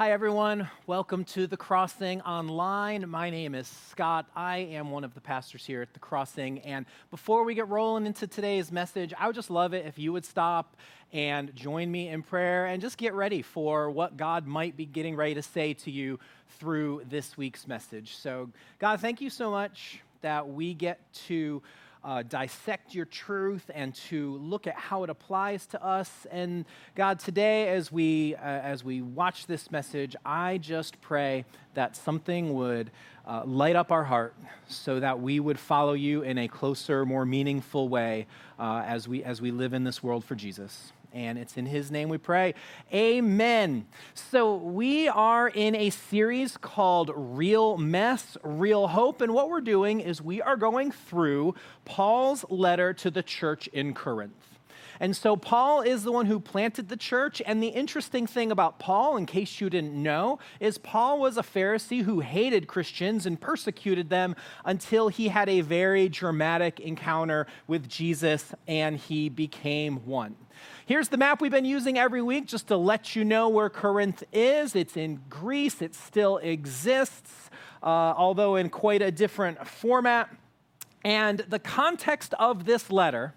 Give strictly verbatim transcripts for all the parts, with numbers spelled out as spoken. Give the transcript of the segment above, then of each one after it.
Hi, everyone. Welcome to The Crossing Online. My name is Scott. I am one of the pastors here at The Crossing. And before we get rolling into today's message, I would just love it if you would stop and join me in prayer and just get ready for what God might be getting ready to say to you through this week's message. So, God, thank you so much that we get to Uh, dissect your truth and to look at how it applies to us. And God, today as we uh, as we watch this message, I just pray that something would uh, light up our heart so that we would follow you in a closer, more meaningful way uh, as we as we live in this world for Jesus. And it's in his name we pray. Amen. So we are in a series called Real Mess, Real Hope. And what we're doing is we are going through Paul's letter to the church in Corinth. And so Paul is the one who planted the church. And the interesting thing about Paul, in case you didn't know, is Paul was a Pharisee who hated Christians and persecuted them until he had a very dramatic encounter with Jesus and he became one. Here's the map we've been using every week just to let you know where Corinth is. It's in Greece. It still exists, uh, although in quite a different format. And the context of this letter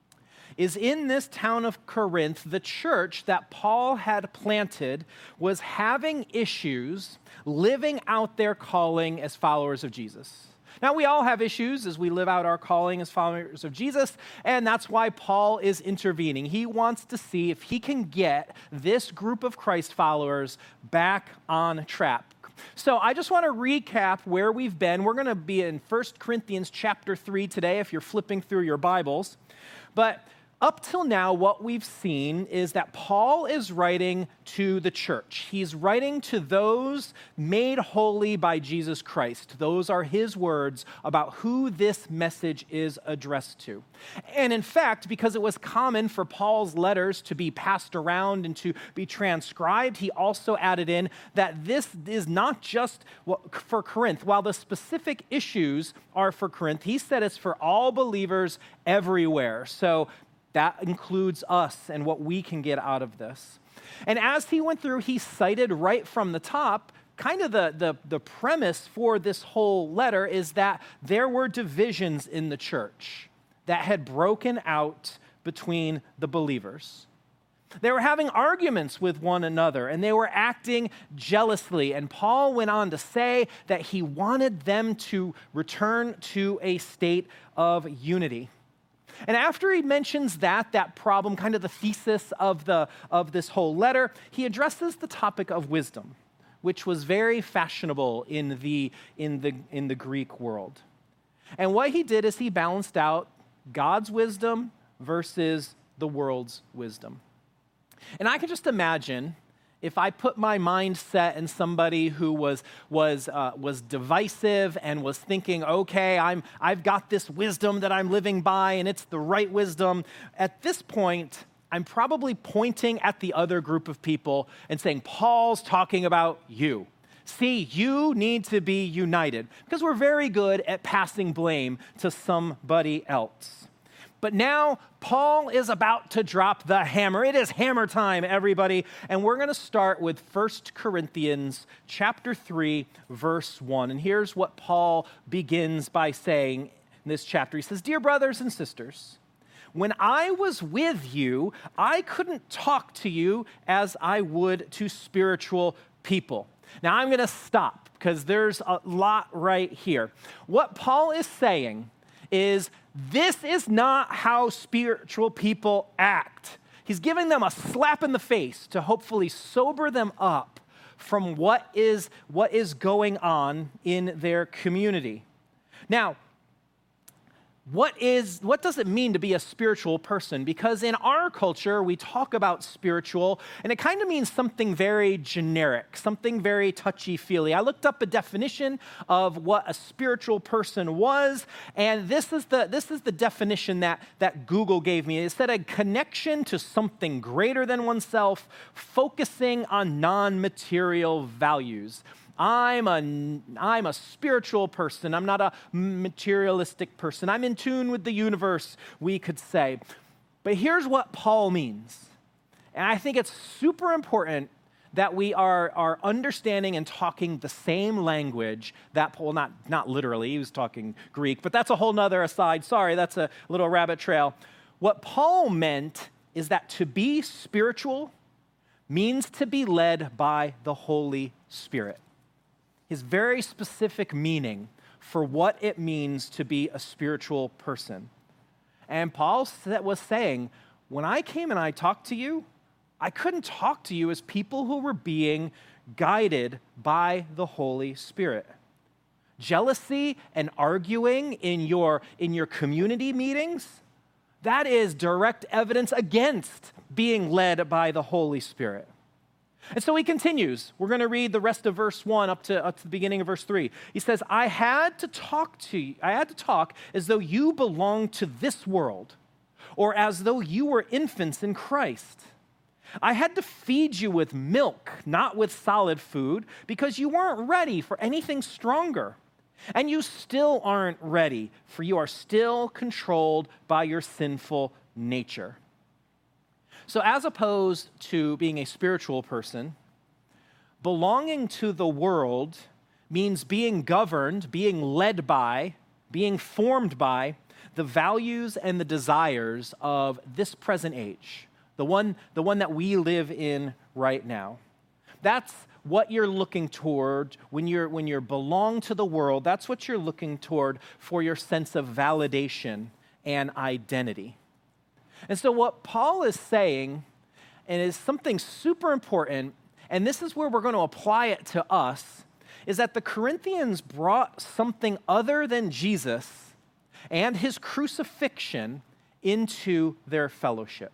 is in this town of Corinth, the church that Paul had planted was having issues living out their calling as followers of Jesus. Now, we all have issues as we live out our calling as followers of Jesus, and that's why Paul is intervening. He wants to see if he can get this group of Christ followers back on track. So I just want to recap where we've been. We're going to be in First Corinthians chapter three today if you're flipping through your Bibles. But up till now, what we've seen is that Paul is writing to the church. He's writing to those made holy by Jesus Christ. Those are his words about who this message is addressed to. And in fact, because it was common for Paul's letters to be passed around and to be transcribed, he also added in that this is not just for Corinth. While the specific issues are for Corinth, he said it's for all believers everywhere. So that includes us and what we can get out of this. And as he went through, he cited right from the top, kind of the, the, the premise for this whole letter is that there were divisions in the church that had broken out between the believers. They were having arguments with one another, and they were acting jealously. And Paul went on to say that he wanted them to return to a state of unity. And after he mentions that, that problem, kind of the thesis of, the, of this whole letter, he addresses the topic of wisdom, which was very fashionable in the, in the, in the Greek world. And what he did is he balanced out God's wisdom versus the world's wisdom. And I can just imagine if I put my mindset in somebody who was was uh, was divisive and was thinking, okay, I'm I've got this wisdom that I'm living by, and it's the right wisdom. At this point, I'm probably pointing at the other group of people and saying, Paul's talking about you. See, you need to be united, because we're very good at passing blame to somebody else. But now, Paul is about to drop the hammer. It is hammer time, everybody. And we're going to start with First Corinthians chapter three, verse one. And here's what Paul begins by saying in this chapter. He says, "Dear brothers and sisters, when I was with you, I couldn't talk to you as I would to spiritual people." Now, I'm going to stop because there's a lot right here. What Paul is saying is, this is not how spiritual people act. He's giving them a slap in the face to hopefully sober them up from what is, what is going on in their community. Now, What is, what does it mean to be a spiritual person? Because in our culture, we talk about spiritual, and it kind of means something very generic, something very touchy-feely. I looked up a definition of what a spiritual person was, and this is the, this is the definition that, that Google gave me. It said a connection to something greater than oneself, focusing on non-material values. I'm a, I'm a spiritual person. I'm not a materialistic person. I'm in tune with the universe, we could say. But here's what Paul means. And I think it's super important that we are, are understanding and talking the same language that Paul, not, not literally, he was talking Greek, but that's a whole nother aside. Sorry, that's a little rabbit trail. What Paul meant is that to be spiritual means to be led by the Holy Spirit. His very specific meaning for what it means to be a spiritual person. And Paul was saying, when I came and I talked to you, I couldn't talk to you as people who were being guided by the Holy Spirit. Jealousy and arguing in your, in your community meetings, that is direct evidence against being led by the Holy Spirit. And so he continues. We're going to read the rest of verse one up to, up to the beginning of verse three. He says, I had to talk to you, I had to talk as though you belonged to this world, or as though you were infants in Christ. I had to feed you with milk, not with solid food, because you weren't ready for anything stronger. And you still aren't ready, for you are still controlled by your sinful nature. So as opposed to being a spiritual person, belonging to the world means being governed, being led by, being formed by the values and the desires of this present age, the one, the one that we live in right now. That's what you're looking toward when you're when you belong to the world. That's what you're looking toward for your sense of validation and identity. And so what Paul is saying, and is something super important, and this is where we're going to apply it to us, is that the Corinthians brought something other than Jesus and his crucifixion into their fellowship.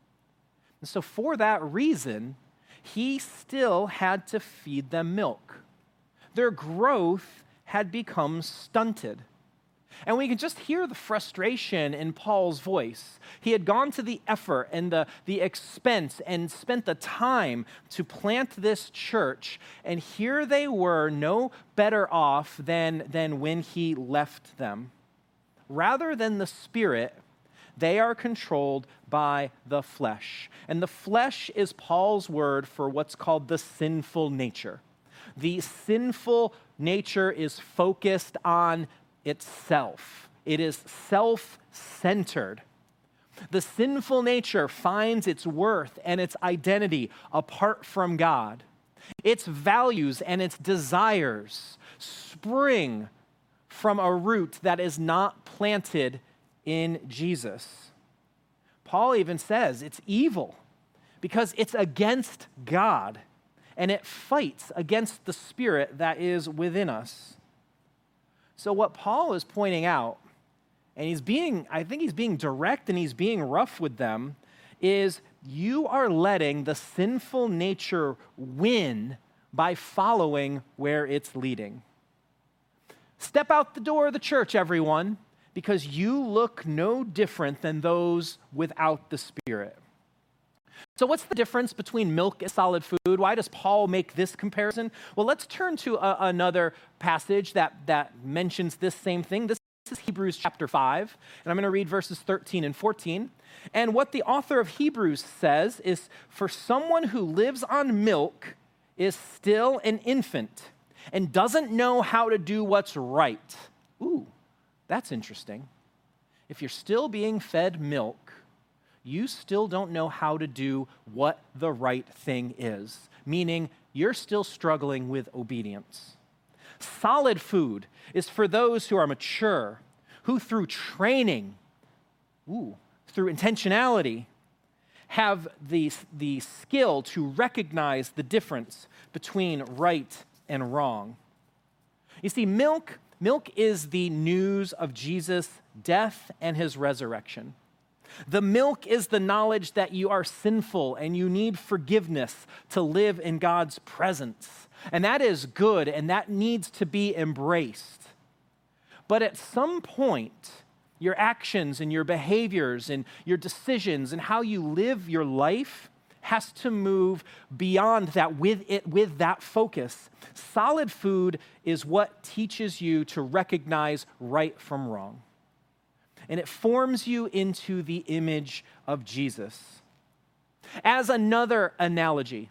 And so for that reason, he still had to feed them milk. Their growth had become stunted. And we can just hear the frustration in Paul's voice. He had gone to the effort and the, the expense and spent the time to plant this church, and here they were no better off than, than when he left them. Rather than the Spirit, they are controlled by the flesh. And the flesh is Paul's word for what's called the sinful nature. The sinful nature is focused on itself. It is self-centered. The sinful nature finds its worth and its identity apart from God. Its values and its desires spring from a root that is not planted in Jesus. Paul even says it's evil because it's against God and it fights against the Spirit that is within us. So what Paul is pointing out, and he's being, I think he's being direct and he's being rough with them, is you are letting the sinful nature win by following where it's leading. Step out the door of the church, everyone, because you look no different than those without the Spirit. So what's the difference between milk and solid food? Why does Paul make this comparison? Well, let's turn to a, another passage that, that mentions this same thing. This is Hebrews chapter five, and I'm going to read verses thirteen and fourteen. And what the author of Hebrews says is, for someone who lives on milk is still an infant and doesn't know how to do what's right. Ooh, that's interesting. If you're still being fed milk, you still don't know how to do what the right thing is, meaning you're still struggling with obedience. Solid food is for those who are mature, who through training, ooh, through intentionality, have the, the skill to recognize the difference between right and wrong. You see, milk, milk is the news of Jesus' death and his resurrection. The milk is the knowledge that you are sinful and you need forgiveness to live in God's presence. And that is good, and that needs to be embraced. But at some point, your actions and your behaviors and your decisions and how you live your life has to move beyond that with it, with that focus. Solid food is what teaches you to recognize right from wrong. And it forms you into the image of Jesus. As another analogy,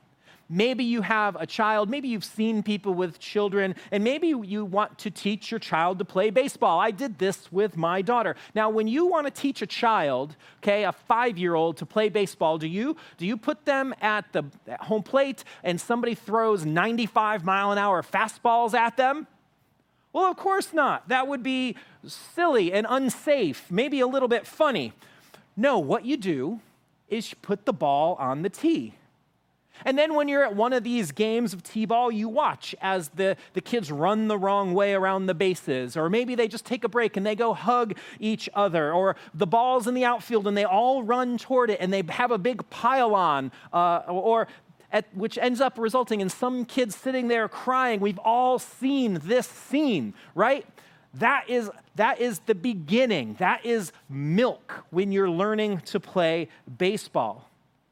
Maybe you have a child, maybe you've seen people with children, and maybe you want to teach your child to play baseball. I did this with my daughter. Now, when you want to teach a child, okay, a five-year-old to play baseball, do you do you put them at the at home plate and somebody throws ninety-five mile an hour fastballs at them? Well, of course not. That would be silly and unsafe, maybe a little bit funny. No, what you do is you put the ball on the tee. And then when you're at one of these games of t-ball, you watch as the, the kids run the wrong way around the bases, or maybe they just take a break and they go hug each other, or the ball's in the outfield and they all run toward it and they have a big pile-on, uh, or at, which ends up resulting in some kids sitting there crying. We've all seen this scene, right? That is, that is the beginning. That is milk when you're learning to play baseball.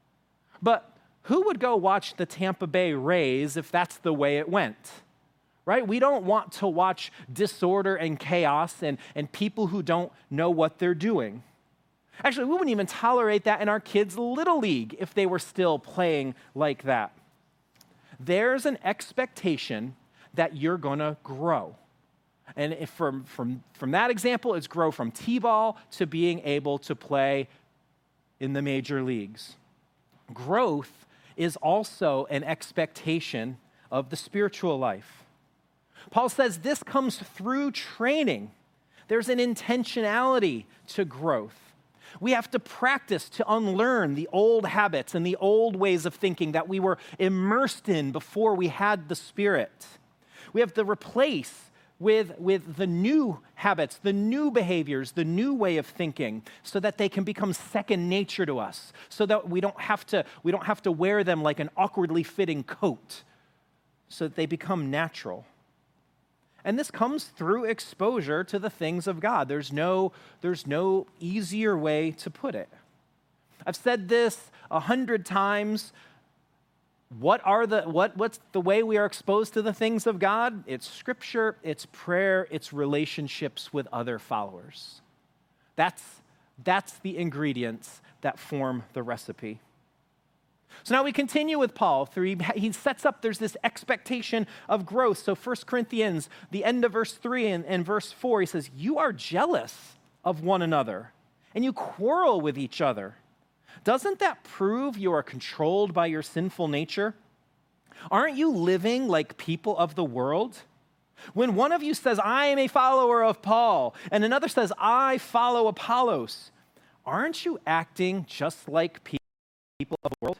But who would go watch the Tampa Bay Rays if that's the way it went, right? We don't want to watch disorder and chaos and, and people who don't know what they're doing. Actually, we wouldn't even tolerate that in our kids' little league if they were still playing like that. There's an expectation that you're going to grow. And if from, from, from that example, it's grow from t-ball to being able to play in the major leagues. Growth is also an expectation of the spiritual life. Paul says this comes through training. There's an intentionality to growth. We have to practice to unlearn the old habits and the old ways of thinking that we were immersed in before we had the Spirit. We have to replace with, with the new habits, the new behaviors, the new way of thinking, so that they can become second nature to us, so that we don't have to, we don't have to wear them like an awkwardly fitting coat, so that they become natural. And this comes through exposure to the things of God. There's no, there's no easier way to put it. I've said this a hundred times. What are the what what's the way we are exposed to the things of God? It's scripture, it's prayer, it's relationships with other followers. That's that's the ingredients that form the recipe. So now we continue with Paul. Through, he sets up, there's this expectation of growth. So First Corinthians, the end of verse three and, and verse four, he says, you are jealous of one another and you quarrel with each other. Doesn't that prove you are controlled by your sinful nature? Aren't you living like people of the world? When one of you says, I am a follower of Paul, and another says, I follow Apollos, aren't you acting just like people of the world?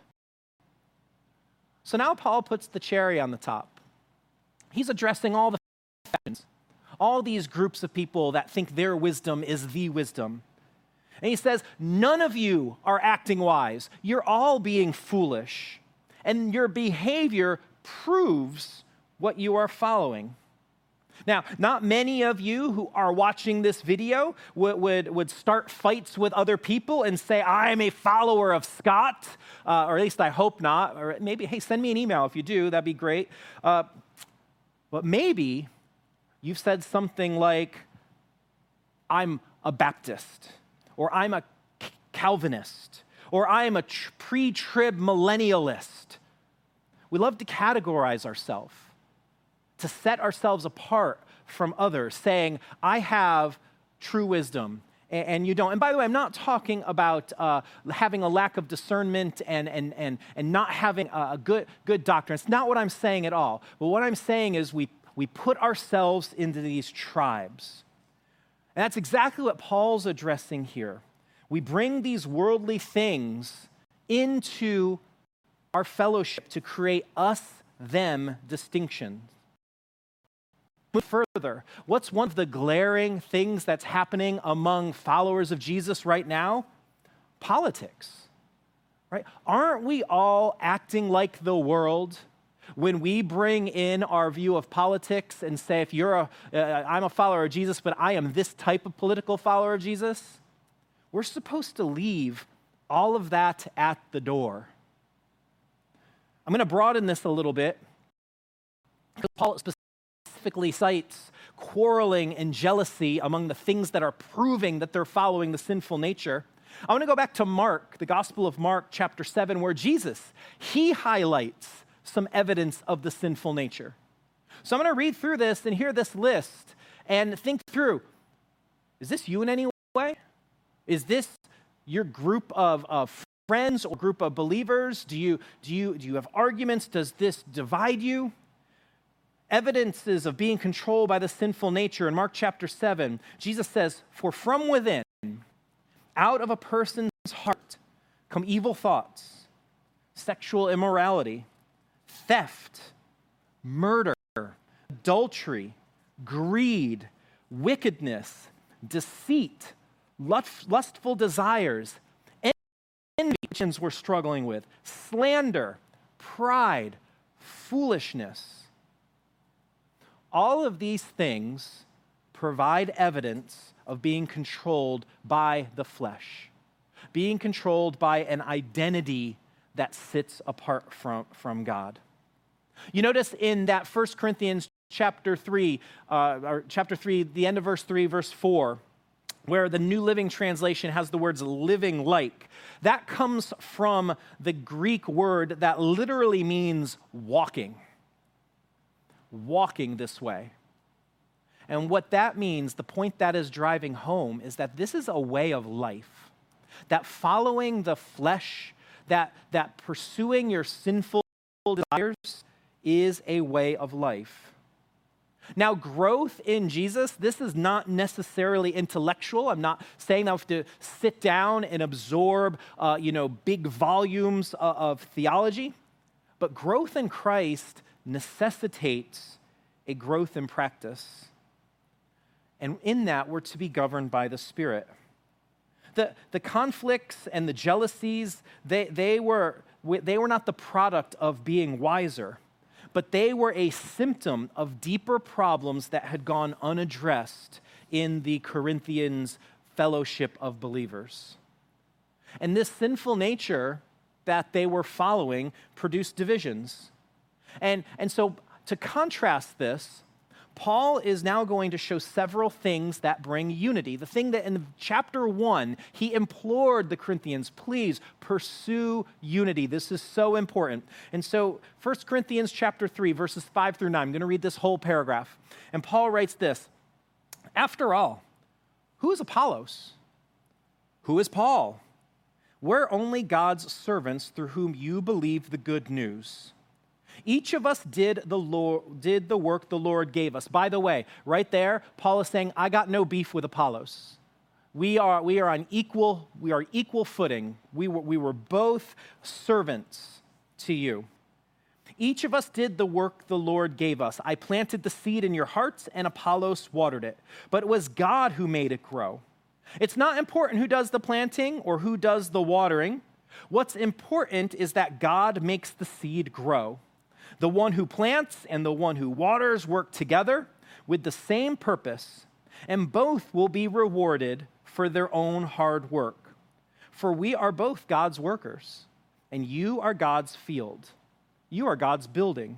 So now Paul puts the cherry on the top. He's addressing all the factions, all these groups of people that think their wisdom is the wisdom. And he says, none of you are acting wise. You're all being foolish. And your behavior proves what you are following. Now, not many of you who are watching this video would, would, would start fights with other people and say, I'm a follower of Scott, uh, or at least I hope not. Or maybe, hey, send me an email if you do. That'd be great. Uh, but maybe you've said something like, I'm a Baptist, or I'm a Calvinist, or I'm a tr- pre-trib millennialist. We love to categorize ourselves, to set ourselves apart from others, saying, I have true wisdom, and, and you don't. And by the way, I'm not talking about uh, having a lack of discernment and, and, and, and not having a, a good, good doctrine. It's not what I'm saying at all. But what I'm saying is we, we put ourselves into these tribes. And that's exactly what Paul's addressing here. We bring these worldly things into our fellowship to create us-them distinctions. Move further, what's one of the glaring things that's happening among followers of Jesus right now? Politics, right? Aren't we all acting like the world when we bring in our view of politics and say, if you're a, uh, I'm a follower of Jesus, but I am this type of political follower of Jesus? We're supposed to leave all of that at the door. I'm going to broaden this a little bit, because Paul specifically cites quarreling and jealousy among the things that are proving that they're following the sinful nature. I want to go back to Mark, the Gospel of Mark, chapter seven, where Jesus, he highlights some evidence of the sinful nature. So I'm going to read through this and hear this list and think through, is this you in any way? Is this your group of, of friends or group of believers? Do you, do you, do you have arguments? Does this divide you? Evidences of being controlled by the sinful nature. In Mark chapter seven, Jesus says, "For from within, out of a person's heart, come evil thoughts, sexual immorality, theft, murder, adultery, greed, wickedness, deceit, lustful desires, envy," which we're struggling with, slander, pride, foolishness. All of these things provide evidence of being controlled by the flesh, being controlled by an identity that sits apart from, from God. You notice in that First Corinthians chapter three, uh, or chapter three, the end of verse three, verse four, where the New Living Translation has the words living like. That comes from the Greek word that literally means walking. Walking this way. And what that means, the point that is driving home, is that this is a way of life. That following the flesh, that, that pursuing your sinful desires is a way of life. Now, growth in Jesus, this is not necessarily intellectual. I'm not saying that I have to sit down and absorb, uh, you know, big volumes of, of theology. But growth in Christ necessitates a growth in practice. And in that, we're to be governed by the Spirit. The, the conflicts and the jealousies, they, they, were, they were not the product of being wiser, but they were a symptom of deeper problems that had gone unaddressed in the Corinthians fellowship of believers. And this sinful nature that they were following produced divisions. And, and so to contrast this, Paul is now going to show several things that bring unity. The thing that in chapter one, he implored the Corinthians, please pursue unity. This is so important. And so First Corinthians chapter three, verses five through nine, I'm going to read this whole paragraph. And Paul writes this, "After all, who is Apollos? Who is Paul? We're only God's servants through whom you believe the good news. Each of us did the Lord, did the work the Lord gave us." By the way, right there, Paul is saying, I got no beef with Apollos. We are, we are on equal, we are equal footing. We were, we were both servants to you. Each of us did the work the Lord gave us. I planted the seed in your hearts, and Apollos watered it. But it was God who made it grow. It's not important who does the planting or who does the watering. What's important is that God makes the seed grow. The one who plants and the one who waters work together with the same purpose, and both will be rewarded for their own hard work. For we are both God's workers, and you are God's field. You are God's building.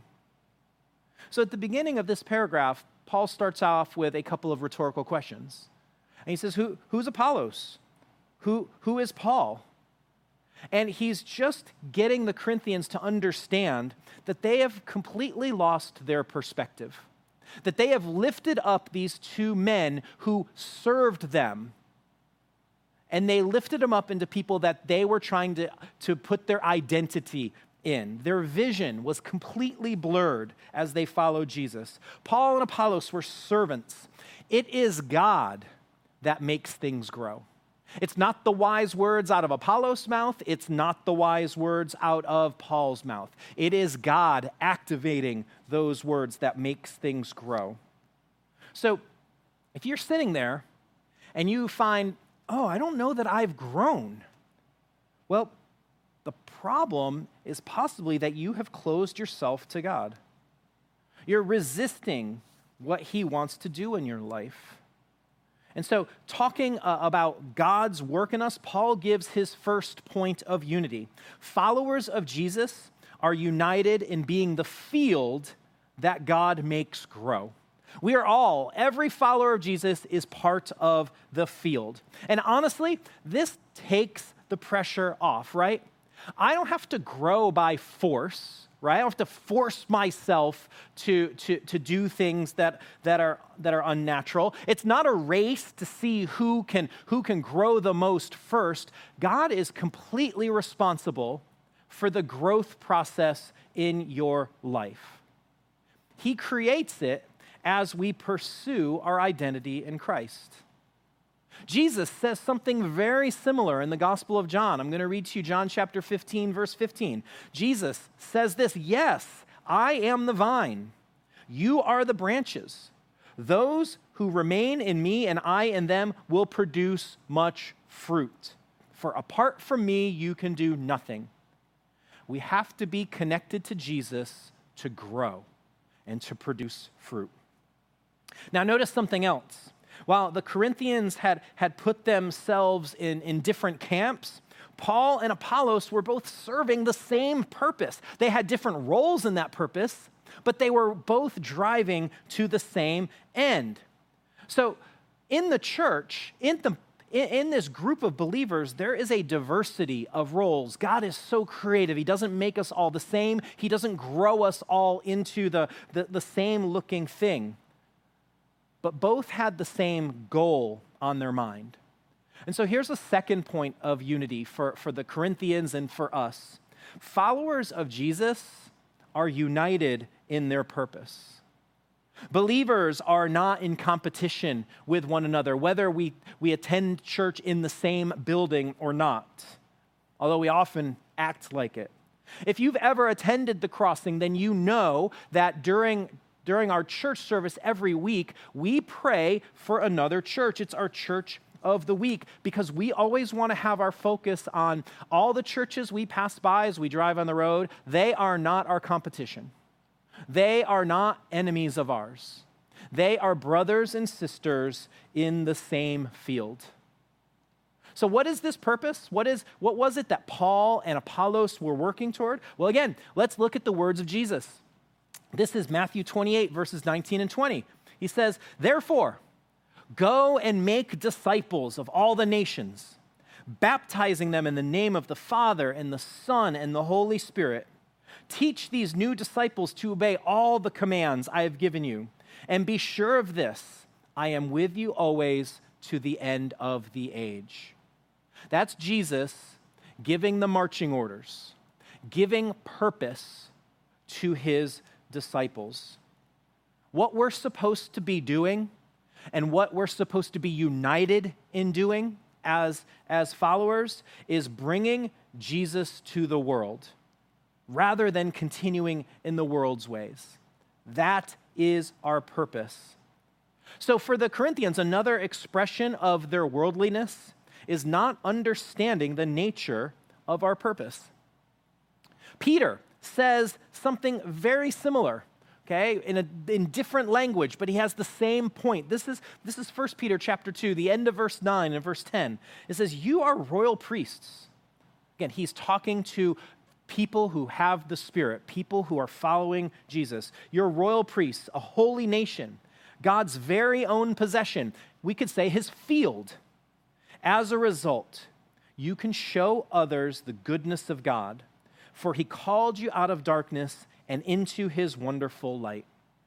So at the beginning of this paragraph, Paul starts off with a couple of rhetorical questions. And he says, Who, who's Apollos? Who, who is Paul? And he's just getting the Corinthians to understand that they have completely lost their perspective, that they have lifted up these two men who served them, and they lifted them up into people that they were trying to, to put their identity in. Their vision was completely blurred as they followed Jesus. Paul and Apollos were servants. It is God that makes things grow. It's not the wise words out of Apollos' mouth. It's not the wise words out of Paul's mouth. It is God activating those words that makes things grow. So if you're sitting there and you find, oh, I don't know that I've grown. Well, the problem is possibly that you have closed yourself to God. You're resisting what he wants to do in your life. And so talking uh, about God's work in us, Paul gives his first point of unity. Followers of Jesus are united in being the field that God makes grow. We are all, every follower of Jesus is part of the field. And honestly, this takes the pressure off, right? I don't have to grow by force, right? I don't have to force myself to, to, to do things that, that, are, that are unnatural. It's not a race to see who can, who can grow the most first. God is completely responsible for the growth process in your life. He creates it as we pursue our identity in Christ. Jesus says something very similar in the Gospel of John. I'm going to read to you John chapter fifteen, verse fifteen. Jesus says this, "Yes, I am the vine. You are the branches. Those who remain in me and I in them will produce much fruit. For apart from me, you can do nothing." We have to be connected to Jesus to grow and to produce fruit. Now, notice something else. While the Corinthians had, had put themselves in, in different camps, Paul and Apollos were both serving the same purpose. They had different roles in that purpose, but they were both driving to the same end. So in the church, in, the, in, in this group of believers, there is a diversity of roles. God is so creative. He doesn't make us all the same. He doesn't grow us all into the, the, the same looking thing. But both had the same goal on their mind. And so here's a second point of unity for, for the Corinthians and for us. Followers of Jesus are united in their purpose. Believers are not in competition with one another, whether we, we attend church in the same building or not, although we often act like it. If you've ever attended the Crossing, then you know that during During our church service every week, we pray for another church. It's our church of the week because we always want to have our focus on all the churches we pass by as we drive on the road. They are not our competition. They are not enemies of ours. They are brothers and sisters in the same field. So what is this purpose? What is what was it that Paul and Apollos were working toward? Well, again, let's look at the words of Jesus. This is Matthew twenty-eight, verses nineteen and twenty. He says, "Therefore, go and make disciples of all the nations, baptizing them in the name of the Father and the Son and the Holy Spirit. Teach these new disciples to obey all the commands I have given you. And be sure of this, I am with you always to the end of the age." That's Jesus giving the marching orders, giving purpose to his disciples. What we're supposed to be doing and what we're supposed to be united in doing as, as followers is bringing Jesus to the world rather than continuing in the world's ways. That is our purpose. So for the Corinthians, another expression of their worldliness is not understanding the nature of our purpose. Peter says something very similar, okay, in a in different language, but he has the same point. This is this is First Peter chapter two, the end of verse nine and verse ten. It says, "You are royal priests." Again, he's talking to people who have the Spirit, people who are following Jesus. You're royal priests, a holy nation, God's very own possession. We could say his field. As a result, you can show others the goodness of God, for he called you out of darkness and into his wonderful light.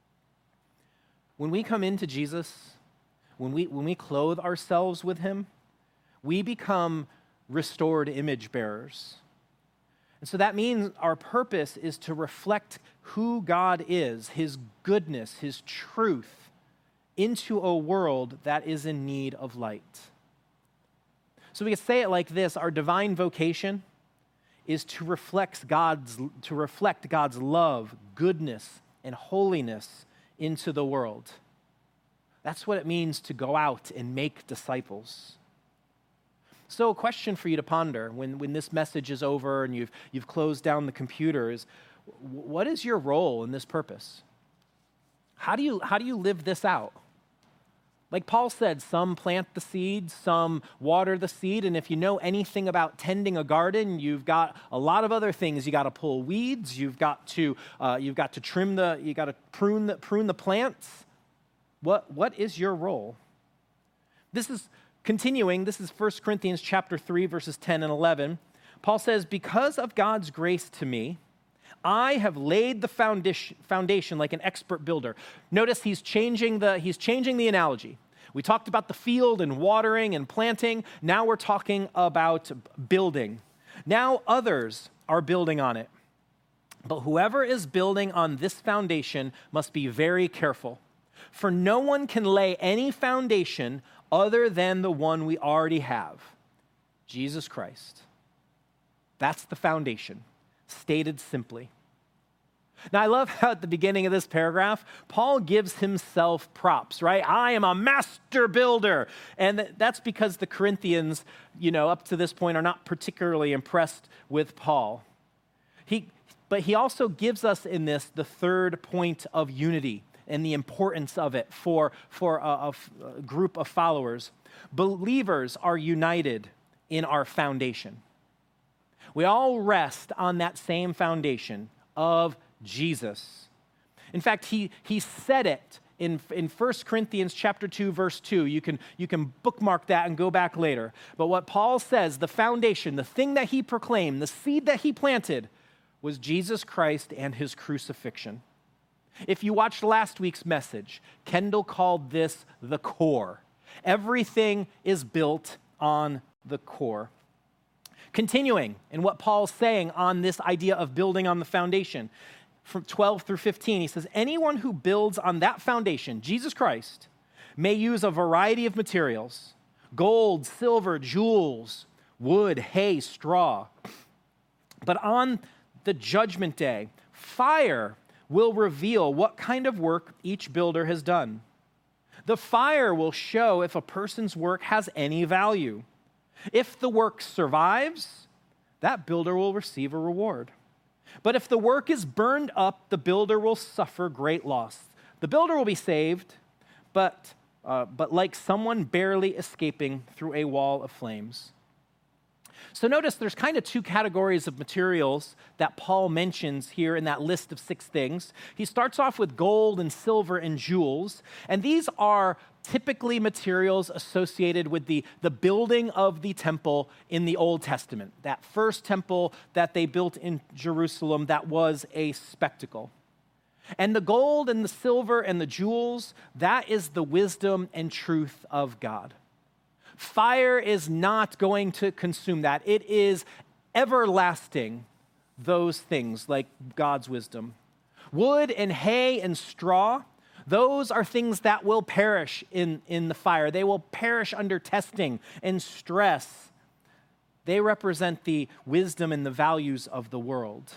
When we come into Jesus, when we, when we clothe ourselves with him, we become restored image bearers. And so that means our purpose is to reflect who God is, his goodness, his truth, into a world that is in need of light. So we can say it like this: our divine vocation is to reflect God's to reflect God's love, goodness, and holiness into the world. That's what it means to go out and make disciples. So a question for you to ponder when, when this message is over and you've you've closed down the computer is, what is your role in this purpose? How do you how do you live this out? Like Paul said, some plant the seed, some water the seed, and if you know anything about tending a garden, you've got a lot of other things. You got to pull weeds, you've got to uh, you've got to trim the, you got to prune the prune the plants. What what is your role? This is continuing. This is First Corinthians chapter three, verses ten and eleven. Paul says, because of God's grace to me, I have laid the foundation, foundation like an expert builder. Notice he's changing the, he's changing the analogy. We talked about the field and watering and planting. Now we're talking about building. Now others are building on it. But whoever is building on this foundation must be very careful. For no one can lay any foundation other than the one we already have, Jesus Christ. That's the foundation, stated simply. Now, I love how at the beginning of this paragraph, Paul gives himself props, right? I am a master builder. And that's because the Corinthians, you know, up to this point are not particularly impressed with Paul. He, but he also gives us in this the third point of unity and the importance of it for, for a, a group of followers. Believers are united in our foundation. We all rest on that same foundation of Jesus. In fact, he, he said it in, in First Corinthians chapter two, verse two. You can, you can bookmark that and go back later. But what Paul says, the foundation, the thing that he proclaimed, the seed that he planted, was Jesus Christ and his crucifixion. If you watched last week's message, Kendall called this the core. Everything is built on the core. Continuing in what Paul's saying on this idea of building on the foundation, from twelve through fifteen, he says, anyone who builds on that foundation, Jesus Christ, may use a variety of materials, gold, silver, jewels, wood, hay, straw. But on the judgment day, fire will reveal what kind of work each builder has done. The fire will show if a person's work has any value. If the work survives, that builder will receive a reward. But if the work is burned up, the builder will suffer great loss. The builder will be saved, but, uh, but like someone barely escaping through a wall of flames. So notice there's kind of two categories of materials that Paul mentions here in that list of six things. He starts off with gold and silver and jewels, and these are typically materials associated with the, the building of the temple in the Old Testament, that first temple that they built in Jerusalem that was a spectacle. And the gold and the silver and the jewels, that is the wisdom and truth of God. Fire is not going to consume that. It is everlasting, those things like God's wisdom. Wood and hay and straw, those are things that will perish in, in the fire. They will perish under testing and stress. They represent the wisdom and the values of the world.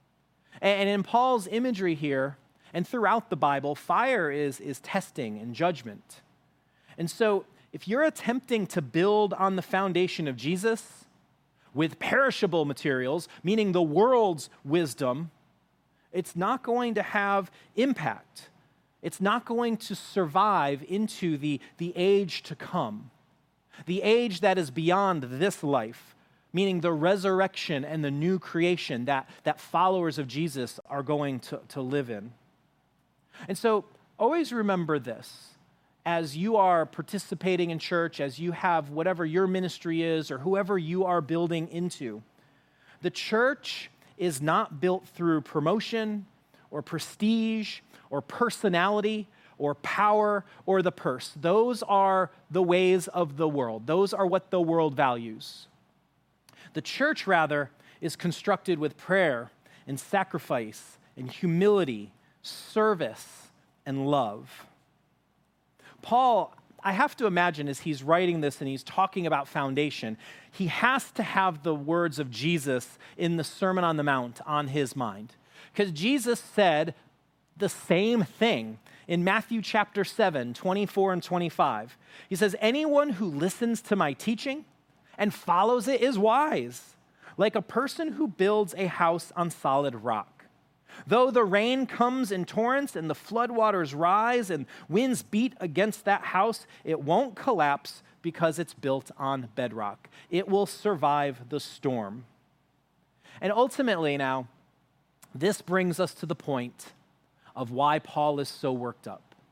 And in Paul's imagery here, and throughout the Bible, fire is, is testing and judgment. And so if you're attempting to build on the foundation of Jesus with perishable materials, meaning the world's wisdom, it's not going to have impact. It's not going to survive into the, the age to come, the age that is beyond this life, meaning the resurrection and the new creation that, that followers of Jesus are going to, to live in. And so always remember this. As you are participating in church, as you have whatever your ministry is or whoever you are building into, the church is not built through promotion or prestige or personality or power or the purse. Those are the ways of the world. Those are what the world values. The church, rather, is constructed with prayer and sacrifice and humility, service, and love. Paul, I have to imagine as he's writing this and he's talking about foundation, he has to have the words of Jesus in the Sermon on the Mount on his mind. Because Jesus said the same thing in Matthew chapter seven, twenty-four and twenty-five. He says, anyone who listens to my teaching and follows it is wise, like a person who builds a house on solid rock. Though the rain comes in torrents and the floodwaters rise and winds beat against that house, it won't collapse because it's built on bedrock. It will survive the storm. And ultimately now, this brings us to the point of why Paul is so worked up.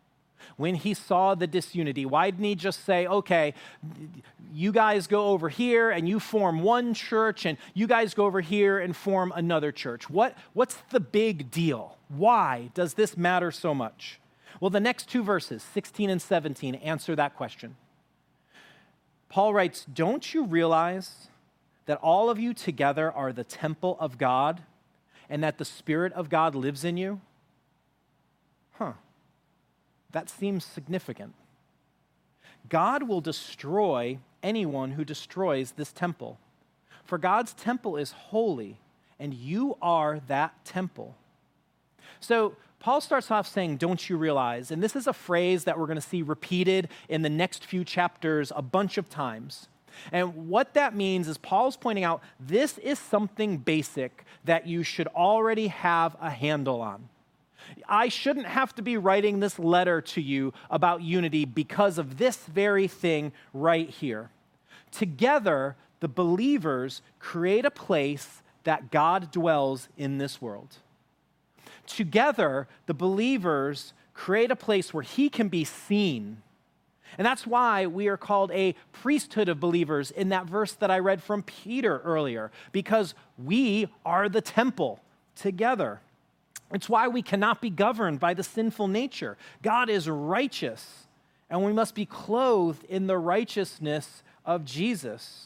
When he saw the disunity, why didn't he just say, okay, you guys go over here and you form one church and you guys go over here and form another church? What, what's the big deal? Why does this matter so much? Well, the next two verses, sixteen and seventeen, answer that question. Paul writes, don't you realize that all of you together are the temple of God and that the Spirit of God lives in you? Huh. That seems significant. God will destroy anyone who destroys this temple. For God's temple is holy, and you are that temple. So Paul starts off saying, don't you realize? And this is a phrase that we're going to see repeated in the next few chapters a bunch of times. And what that means is Paul's pointing out this is something basic that you should already have a handle on. I shouldn't have to be writing this letter to you about unity because of this very thing right here. Together, the believers create a place that God dwells in this world. Together, the believers create a place where he can be seen. And that's why we are called a priesthood of believers in that verse that I read from Peter earlier, because we are the temple together. It's why we cannot be governed by the sinful nature. God is righteous, and we must be clothed in the righteousness of Jesus.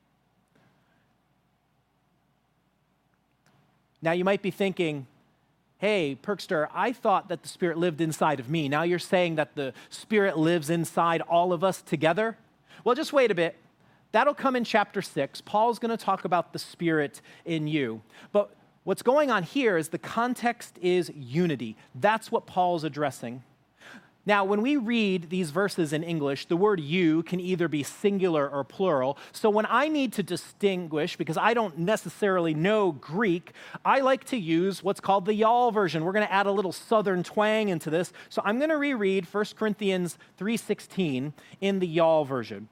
Now, you might be thinking, hey, Perkster, I thought that the Spirit lived inside of me. Now you're saying that the Spirit lives inside all of us together? Well, just wait a bit. That'll come in chapter six. Paul's going to talk about the Spirit in you. But what's going on here is the context is unity. That's what Paul's addressing. Now, when we read these verses in English, the word you can either be singular or plural. So when I need to distinguish, because I don't necessarily know Greek, I like to use what's called the y'all version. We're going to add a little southern twang into this. So I'm going to reread First Corinthians three sixteen in the y'all version.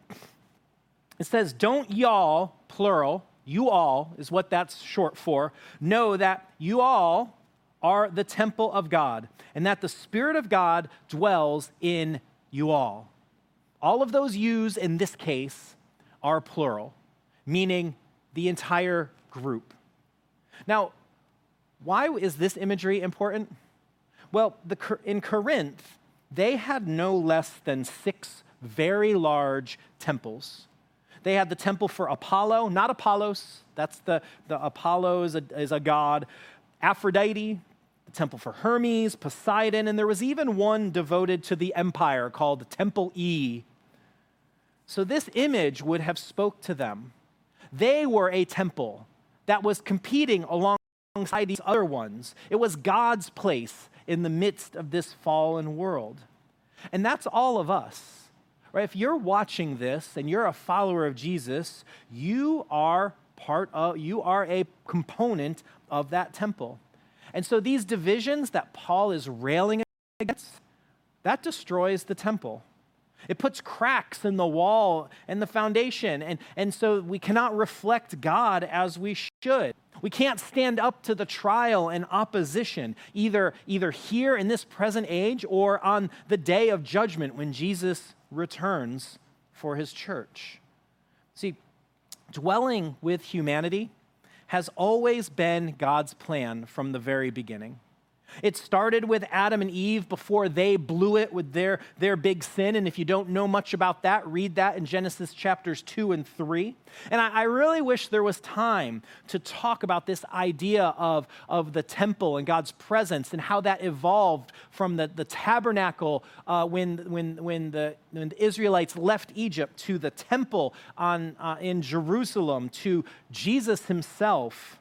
It says, don't y'all, plural, you all is what that's short for, know that you all are the temple of God, and that the Spirit of God dwells in you all. All of those yous in this case are plural, meaning the entire group. Now, why is this imagery important? Well, the, in Corinth, they had no less than six very large temples. They had the temple for Apollo, not Apollos, that's the, the Apollo is a, is a god, Aphrodite, the temple for Hermes, Poseidon, and there was even one devoted to the empire called Temple E. So this image would have spoke to them. They were a temple that was competing alongside these other ones. It was God's place in the midst of this fallen world. And that's all of us. Right? If you're watching this and you're a follower of Jesus, you are part of, you are a component of that temple. And so these divisions that Paul is railing against, that destroys the temple. It puts cracks in the wall and the foundation, and, and so we cannot reflect God as we should. We can't stand up to the trial and opposition, either, either here in this present age or on the day of judgment when Jesus returns for his church. See, dwelling with humanity has always been God's plan from the very beginning. It started with Adam and Eve before they blew it with their, their big sin. And if you don't know much about that, read that in Genesis chapters two and three. And I, I really wish there was time to talk about this idea of, of the temple and God's presence and how that evolved from the, the tabernacle uh, when, when, when, the, when the Israelites left Egypt to the temple on, uh, in Jerusalem to Jesus himself.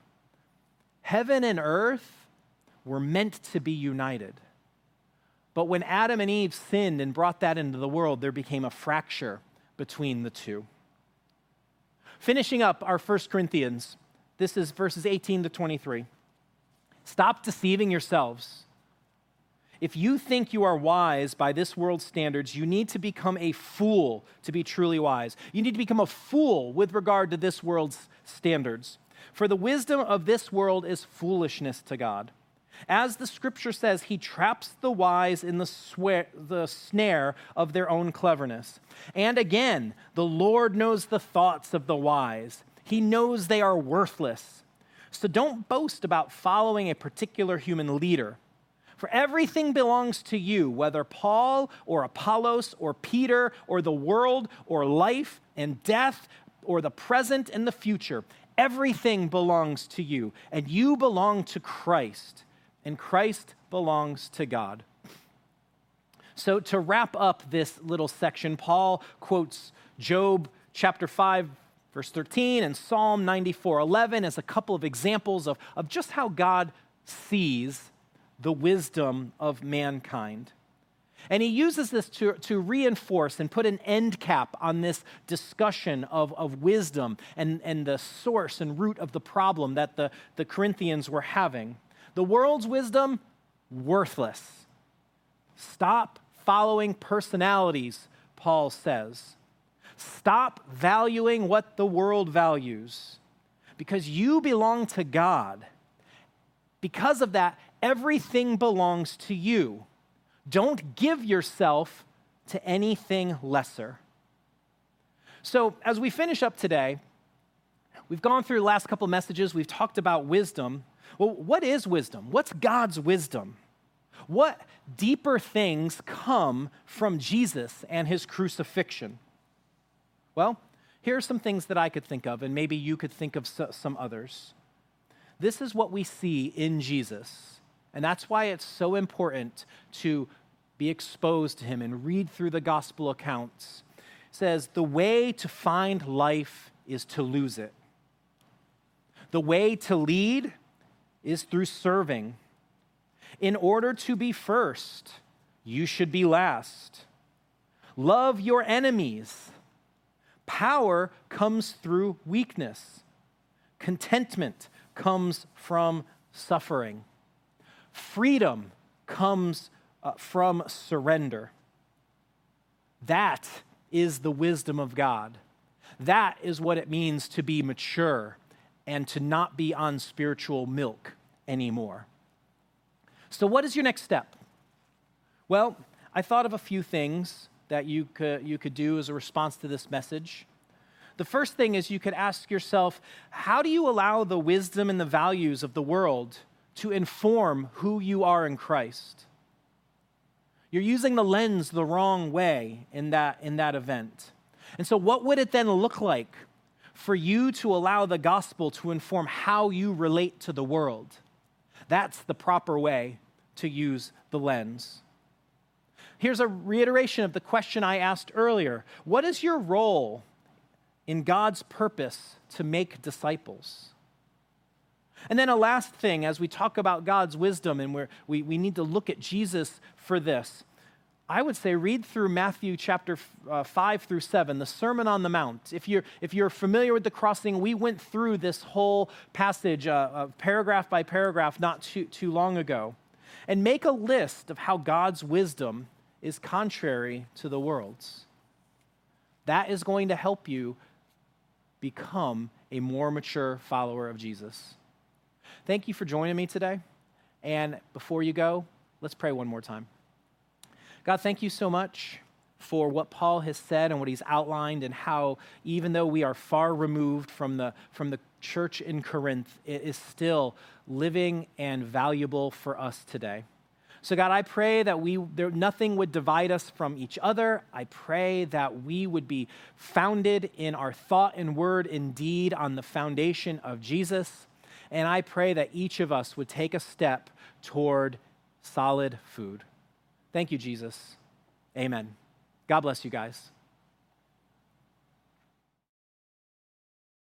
Heaven and earth were meant to be united. But when Adam and Eve sinned and brought that into the world, there became a fracture between the two. Finishing up our First Corinthians, this is verses eighteen to twenty-three. Stop deceiving yourselves. If you think you are wise by this world's standards, you need to become a fool to be truly wise. You need to become a fool with regard to this world's standards. For the wisdom of this world is foolishness to God. As the scripture says, he traps the wise in the, swear, the snare of their own cleverness. And again, the Lord knows the thoughts of the wise. He knows they are worthless. So don't boast about following a particular human leader. For everything belongs to you, whether Paul or Apollos or Peter or the world or life and death or the present and the future. Everything belongs to you, and you belong to Christ. And Christ belongs to God. So to wrap up this little section, Paul quotes Job chapter five, verse thirteen, and Psalm ninety-four eleven as a couple of examples of, of just how God sees the wisdom of mankind. And he uses this to, to reinforce and put an end cap on this discussion of, of wisdom and, and the source and root of the problem that the, the Corinthians were having. The world's wisdom, worthless. Stop following personalities, Paul says. Stop valuing what the world values because you belong to God. Because of that, everything belongs to you. Don't give yourself to anything lesser. So as we finish up today, we've gone through the last couple of messages. We've talked about wisdom. Well, what is wisdom? What's God's wisdom? What deeper things come from Jesus and his crucifixion? Well, here are some things that I could think of, and maybe you could think of some others. This is what we see in Jesus, and that's why it's so important to be exposed to him and read through the gospel accounts. It says, the way to find life is to lose it. The way to lead is through serving. In order to be first, you should be last. Love your enemies. Power comes through weakness. Contentment comes from suffering. Freedom comes uh, from surrender. That is the wisdom of God. That is what it means to be mature and to not be on spiritual milk anymore. So what is your next step? Well, I thought of a few things that you could, you could do as a response to this message. The first thing is you could ask yourself, how do you allow the wisdom and the values of the world to inform who you are in Christ? You're using the lens the wrong way in that, in that event. And so what would it then look like for you to allow the gospel to inform how you relate to the world? That's the proper way to use the lens. Here's a reiteration of the question I asked earlier. What is your role in God's purpose to make disciples? And then a last thing, as we talk about God's wisdom and we're, we, we need to look at Jesus for this, I would say read through Matthew chapter uh, five through seven, the Sermon on the Mount. If you're, if you're familiar with the crossing, we went through this whole passage, uh, uh, paragraph by paragraph, not too, too long ago. And make a list of how God's wisdom is contrary to the world's. That is going to help you become a more mature follower of Jesus. Thank you for joining me today. And before you go, let's pray one more time. God, thank you so much for what Paul has said and what he's outlined and how even though we are far removed from the, from the church in Corinth, it is still living and valuable for us today. So God, I pray that we there, nothing would divide us from each other. I pray that we would be founded in our thought and word and deed on the foundation of Jesus. And I pray that each of us would take a step toward solid food. Thank you, Jesus. Amen. God bless you guys.